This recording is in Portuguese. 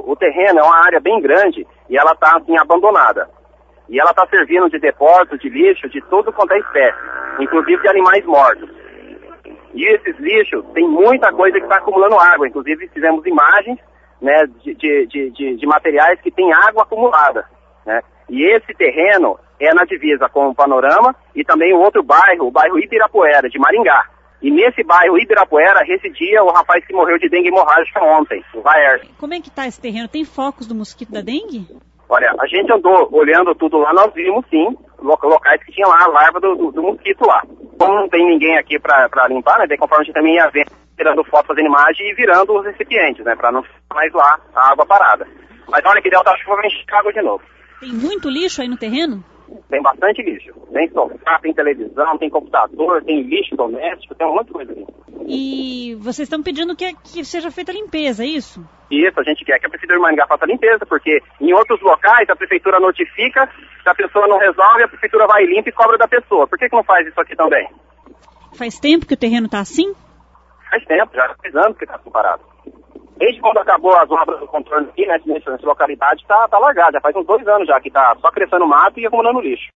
o terreno é uma área bem grande e ela está assim, abandonada. E ela está servindo de depósito de lixo de tudo quanto é espécie, inclusive de animais mortos. E esses lixos, tem muita coisa que está acumulando água. Inclusive fizemos imagens, né, de materiais que tem água acumulada, né? E esse terreno é na divisa com o Panorama e também o outro bairro, o bairro Ibirapuera, de Maringá. E nesse bairro Ibirapuera residia o rapaz que morreu de dengue hemorrágica ontem, o Laércio. Como é que está esse terreno? Tem focos do mosquito da dengue? Olha, a gente andou olhando tudo lá, nós vimos sim, locais que tinham lá a larva do mosquito lá. Como não tem ninguém aqui para limpar, né, daí conforme a gente também ia ver, tirando foto, fazendo imagem e virando os recipientes, né, para não ficar mais lá a água parada. Mas olha que deu a chuva, vai encher água de novo. Tem muito lixo aí no terreno? Tem bastante lixo. Tem sofá, tem televisão, tem computador, tem lixo doméstico, tem um monte de coisa ali. E vocês estão pedindo que seja feita a limpeza, é isso? Isso, a gente quer que a Prefeitura de Maringá faça a limpeza, porque em outros locais a Prefeitura notifica, se a pessoa não resolve, a Prefeitura vai limpa e cobra da pessoa. Por que não faz isso aqui também? Faz tempo que o terreno está assim? Faz tempo, já faz anos que está parado. Desde quando acabou as obras do contorno aqui, nessa localidade, tá largado. Já faz uns 2 anos já que tá só crescendo mato e acumulando lixo.